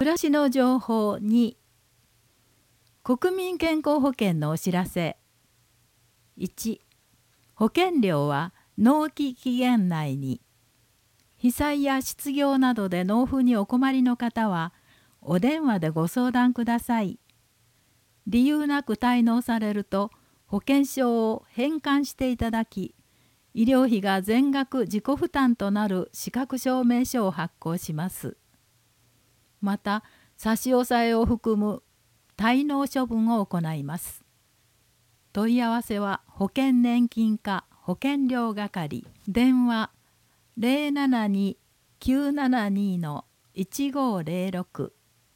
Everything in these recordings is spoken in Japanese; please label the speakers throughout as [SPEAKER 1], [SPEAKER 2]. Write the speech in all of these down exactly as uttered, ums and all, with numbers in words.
[SPEAKER 1] 暮らしの情報に、国民健康保険のお知らせ。いち、保険料は納期期限内に。被災や失業などで納付にお困りの方は、お電話でご相談ください。理由なく滞納されると、保険証を返還していただき、医療費が全額自己負担となる資格証明書を発行します。また、差し押さえを含む滞納処分を行います。問い合わせは保険年金課保険料係、電話 ゼロななに きゅうななに いちごゼロろく。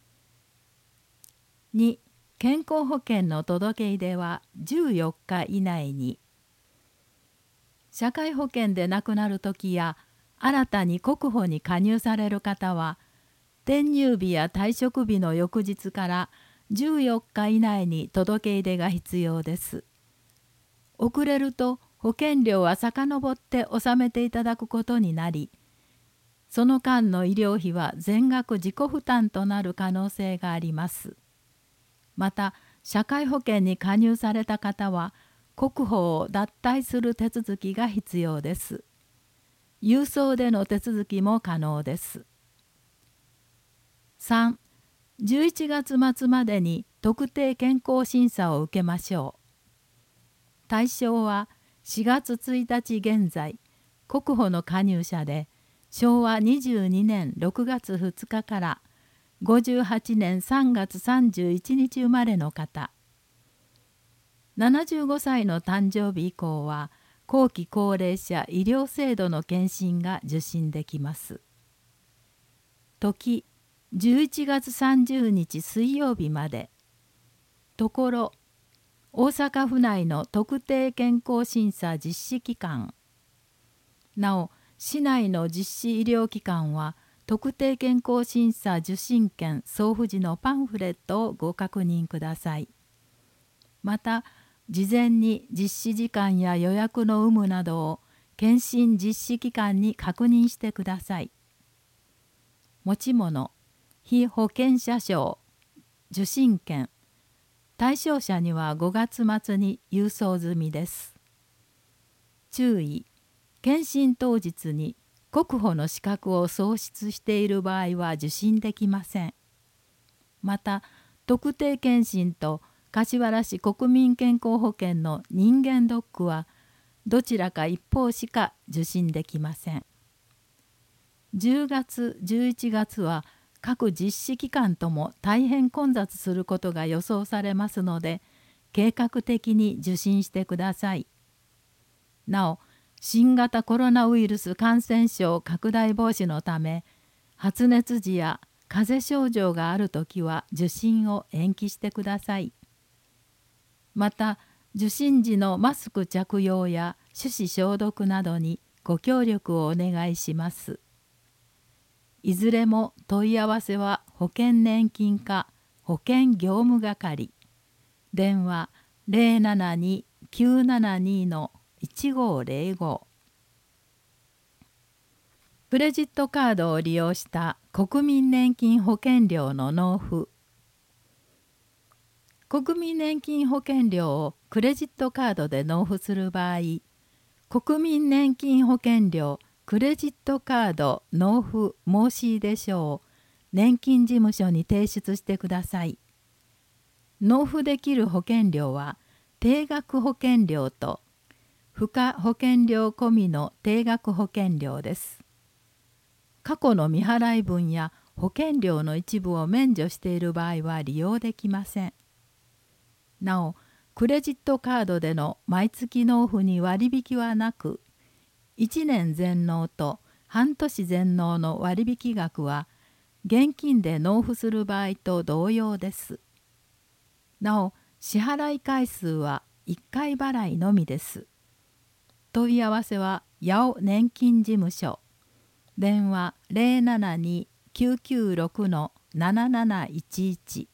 [SPEAKER 1] に、健康保険の届け出はじゅうよっか以内に。社会保険で亡くなるときや新たに国保に加入される方は、転入日や退職日の翌日からじゅうよっか以内に届け出が必要です。遅れると保険料は遡って納めていただくことになり、その間の医療費は全額自己負担となる可能性があります。また、社会保険に加入された方は、国保を脱退する手続きが必要です。郵送での手続きも可能です。さん、じゅういちがつ末までに特定健康審査を受けましょう。対象はしがつついたち現在、国保の加入者で、しょうわにじゅうにねんろくがつふつかからごじゅうはちねんさんがつさんじゅういちにち生まれの方。ななじゅうごさいの誕生日以降は、後期高齢者医療制度の検診が受診できます。時、じゅういちがつさんじゅうにち水曜日まで。ところ、大阪府内の特定健康審査実施機関。なお、市内の実施医療機関は、特定健康審査受診券送付時のパンフレットをご確認ください。また、事前に実施時間や予約の有無などを検診実施機関に確認してください。持ち物、被保険者証、受診券。対象者にはごがつまつに郵送済みです。注意、検診当日に国保の資格を喪失している場合は受診できません。また、特定健診と柏原市国民健康保険の人間ドックはどちらか一方しか受診できません。じゅうがつ、じゅういちがつは各実施機関とも大変混雑することが予想されますので、計画的に受診してください。なお、新型コロナウイルス感染症拡大防止のため、発熱時や風邪症状があるときは受診を延期してください。また、受診時のマスク着用や手指消毒などにご協力をお願いします。いずれも問い合わせは保険年金課保険業務係、電話 ゼロななに きゅうななに いちごゼロご。クレジットカードを利用した国民年金保険料の納付。国民年金保険料をクレジットカードで納付する場合、国民年金保険料クレジットカード納付申出書を年金事務所に提出してください。納付できる保険料は定額保険料と付加保険料込みの定額保険料です。過去の未払い分や保険料の一部を免除している場合は利用できません。なお、クレジットカードでの毎月納付に割引はなく、いちねん全納と半年全納の割引額は現金で納付する場合と同様です。なお、支払い回数はいっかい払いのみです。問い合わせは八尾年金事務所、電話 ゼロななに きゅうきゅうろく なななないちいち。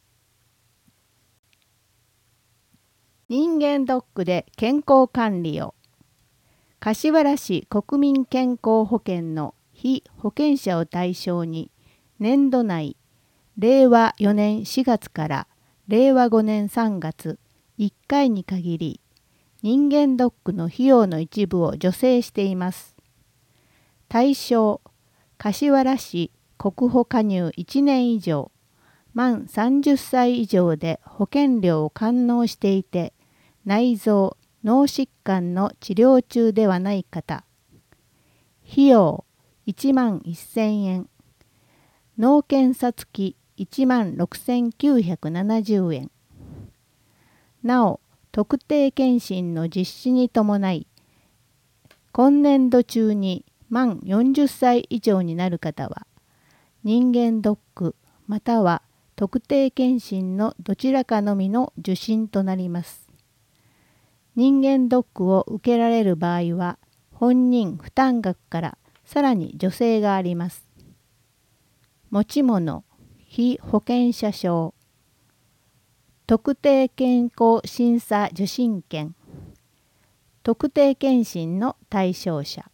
[SPEAKER 2] 人間ドックで健康管理を。柏原市国民健康保険の被保険者を対象に年度内れいわよねんしがつかられいわごねんさんがついっかいに限り、人間ドックの費用の一部を助成しています。対象、柏原市国保加入いちねん以上、満さんじゅっさい以上で保険料を完納していて、内臓・脳疾患の治療中ではない方。費用いちまんせんえん。脳検査付きいちまんろくせんきゅうひゃくななじゅうえん。なお、特定健診の実施に伴い、今年度中に満よんじゅっさい以上になる方は、人間ドックまたは特定健診のどちらかのみの受診となります。人間ドックを受けられる場合は、本人負担額からさらに助成があります。持ち物、被保険者証、特定健康審査受診券、特定健診の対象者。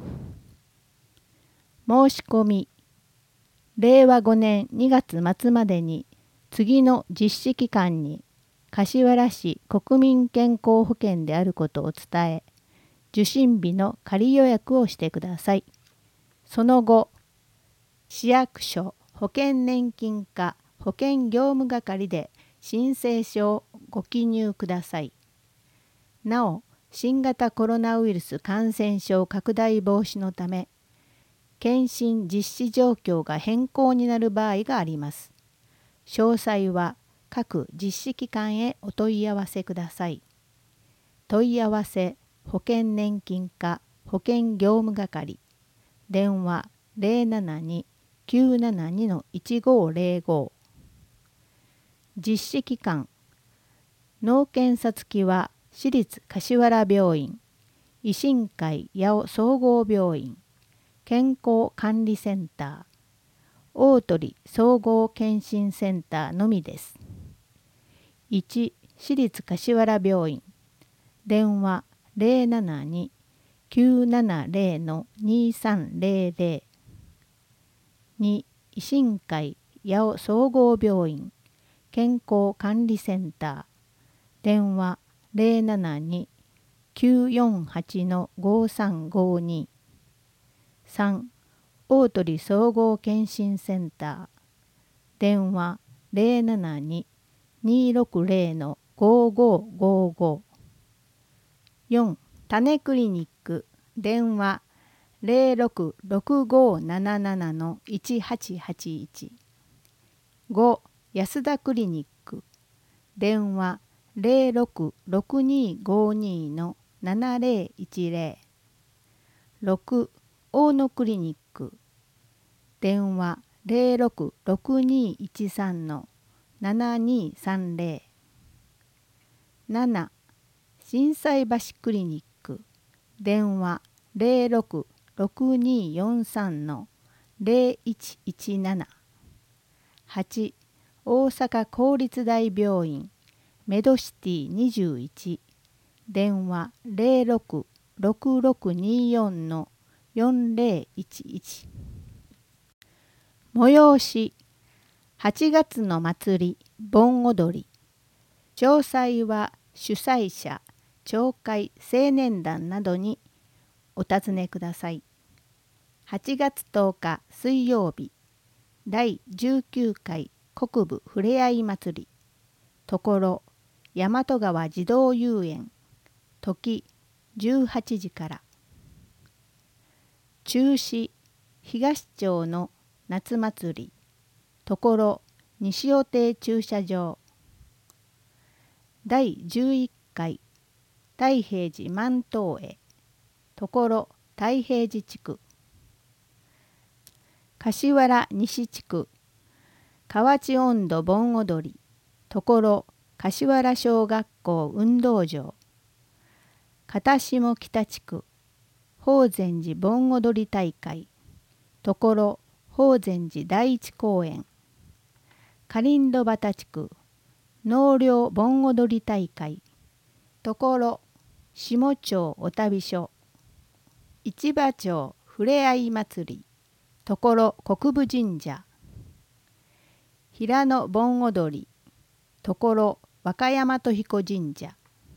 [SPEAKER 2] 申し込み、れいわごねんにがつまつまでに次の実施期間に柏原市国民健康保険であることを伝え、受診日の仮予約をしてください。その後、市役所保険年金課保険業務係で申請書をご記入ください。なお、新型コロナウイルス感染症拡大防止のため、検診実施状況が変更になる場合があります。詳細は各実施機関へお問い合わせください。問い合わせ保険年金課保険業務係、電話 ゼロななに きゅうななに いちごゼロご。実施期間、脳検査付きは市立柏原病院、維新会八尾総合病院、健康管理センター、大鳥総合健診センターのみです。いち. 市立柏原病院、電話 ゼロななに きゅうななゼロ にさんゼロゼロ。に. 維新会八尾総合病院、健康管理センター、電話 ゼロななに きゅうよんはち ごさんごに。さん. 大鳥総合健診センター、電話 ゼロななに にろくゼロ ごごごご。よん. 種クリニック、電話 ゼロろく ろくごなななな いちはちはちいち。ご. 安田クリニック、電話 ゼロろく ろくにごに ななゼロいちゼロ。ろく. 大野クリニック、電話 ゼロろく ろくにいちさん ななにさんゼロ。なな. 心斎橋クリニック、電話 ゼロろく ろくによんさん ゼロいちいちなな。はち. 大阪公立大病院メドシティにじゅういち、電話 ゼロろく ろくろくによん よんゼロいちいち。催し、はちがつの祭り盆踊り。詳細は主催者、町会青年団などにお尋ねください。はちがつとおか水曜日、だいじゅうきゅうかい国部ふれあい祭り。ところ大和川児童遊園、時じゅうはちじから。中止、東町の夏祭り。ところ西予亭駐車場。だいじゅういっかい太平寺万灯会、ところ太平寺地区。柏原西地区河内音頭盆踊り、ところ柏原小学校運動場。片下北地区法善寺盆踊り大会、ところ法善寺第一公園。かりんど畑地区納涼盆踊り大会、ところ下町お旅所。市場町ふれあい祭り、ところ国分神社。 平野盆踊り、ところ和歌山と彦神社。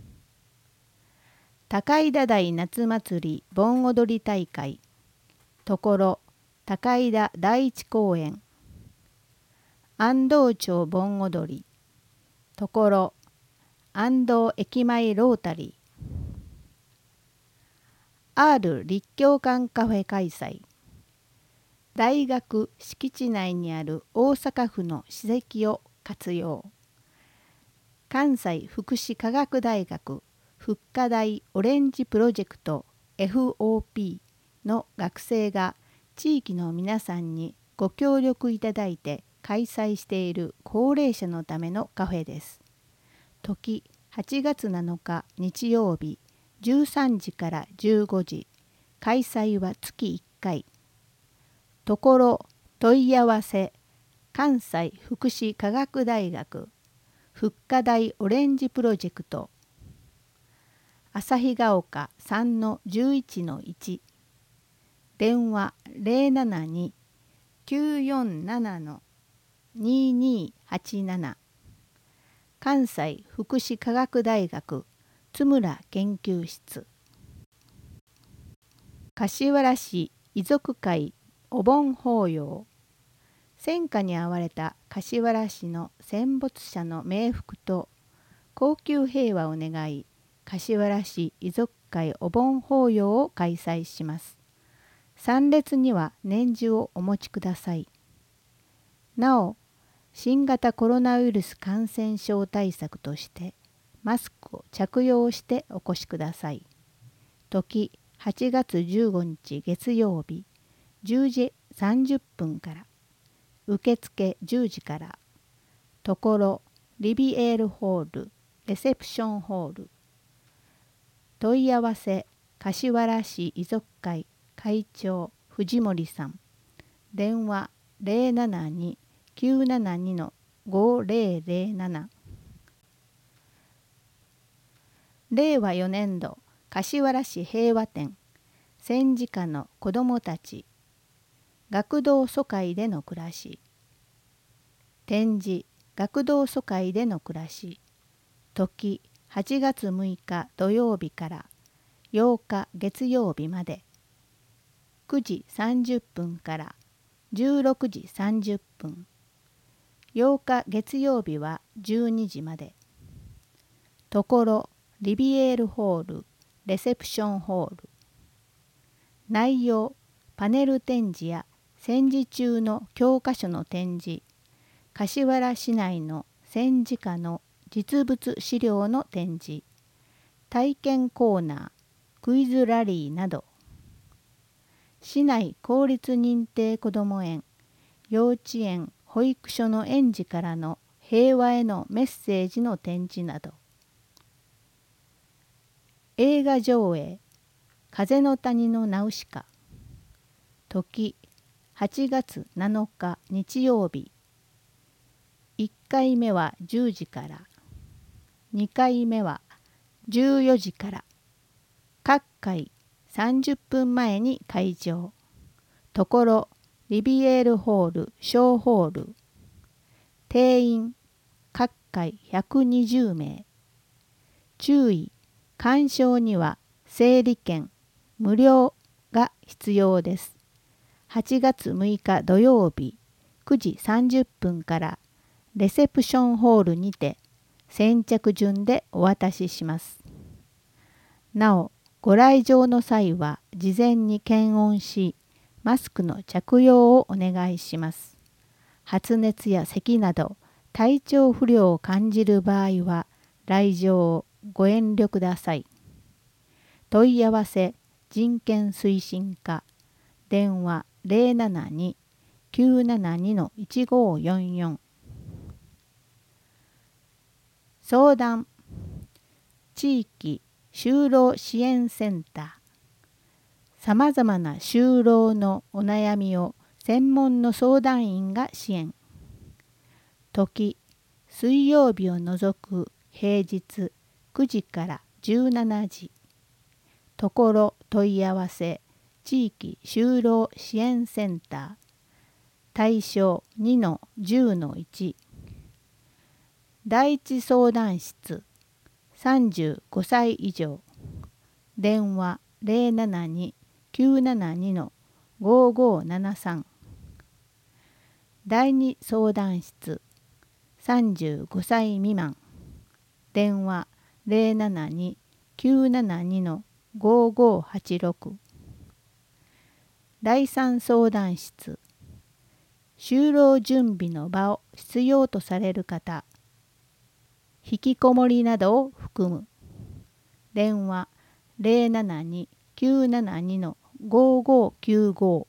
[SPEAKER 2] 高井田台夏祭り盆踊り大会、ところ高井田第一公園。安藤町盆踊り、ところ安藤駅前ロータリー。R 立教館カフェ開催。大学敷地内にある大阪府の史跡を活用。関西福祉科学大学復活大オレンジプロジェクト エフオーピー の学生が地域の皆さんにご協力いただいて開催している高齢者のためのカフェです。時はちがつなのか日曜日じゅうさんじからじゅうごじ、開催は月いっかい。ところ問い合わせ関西福祉科学大学復活大オレンジプロジェクト旭ヶ丘 さんのじゅういちのいち、 電話 ゼロななに きゅうよんなな ににはちなな。関西福祉科学大学津村研究室。柏原市遺族会お盆法要。戦火に遭われた柏原市の戦没者の冥福と恒久平和を願い、柏原市遺族会お盆法要を開催します。参列には年次をお持ちください。なお、新型コロナウイルス感染症対策としてマスクを着用してお越しください。時はちがつじゅうごにち月曜日じゅうじさんじゅっぷんから、受付じゅうじから、ところリビエールホールレセプションホール。問い合わせ柏原市遺族会会長藤森さん。電話 ゼロななに きゅうななに ごゼロゼロなな。れいわよねんど柏原市平和展戦時下の子どもたち学童疎開での暮らし。展示学童疎開での暮らし。時はちがつむいか土曜日からようか月曜日まで、くじさんじゅっぷんからじゅうろくじさんじゅっぷん、ようか月曜日はじゅうにじまで。ところリビエールホールレセプションホール。内容パネル展示や戦時中の教科書の展示、柏原市内の戦時下の実物資料の展示、体験コーナー、クイズラリーなど。市内公立認定こども園、幼稚園、保育所の園児からの平和へのメッセージの展示など。映画上映風の谷のナウシカ。時はちがつなのか日曜日。いっかいめはじゅうじから、にかいめはじゅうよじから。各回さんじゅっぷんまえに開場。ところリビエールホール小ホール。定員各回ひゃくにじゅうめい。注意、鑑賞には整理券無料が必要です。はちがつむいか土曜日くじさんじゅっぷんからレセプションホールにて先着順でお渡しします。なお、ご来場の際は事前に検温し、マスクの着用をお願いします。発熱や咳など体調不良を感じる場合は来場をご遠慮ください。問い合わせ人権推進課、電話 ゼロななに きゅうななに いちごよんよん。相談地域就労支援センター。さまざまな就労のお悩みを専門の相談員が支援。時水曜日を除く平日くじからじゅうしちじ。ところ問い合わせ地域就労支援センター。 対象 にのじゅうのいち 第一相談室さんじゅうごさい以上電話 ゼロななに きゅうななに ごごななさん 第二相談室さんじゅうごさい未満電話 ゼロななに きゅうななに ごごはちろく 第三相談室就労準備の場を必要とされる方引きこもりなどを含む電話 ゼロななに きゅうななに ごごきゅうご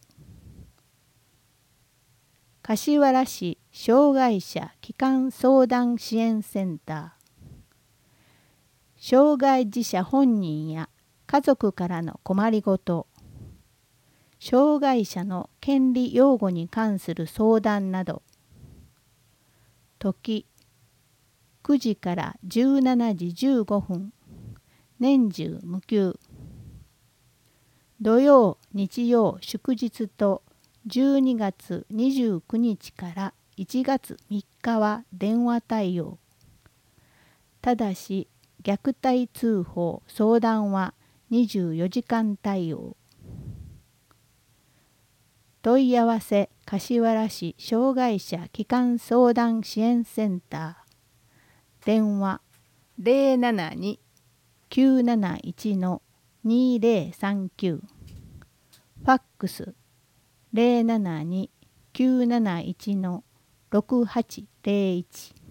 [SPEAKER 2] 柏原市障害者基幹相談支援センター障害児者本人や家族からの困りごと障害者の権利擁護に関する相談など時くじからじゅうしちじじゅうごふん年中無休土曜日曜祝日とじゅうにがつにじゅうくにちからいちがつみっかは電話対応ただし虐待通報相談はにじゅうよじかん対応問い合わせ柏原市障害者基幹相談支援センター電話 ゼロななに きゅうなないち にゼロさんきゅう ファックス ゼロななに きゅうなないち ろくはちゼロいち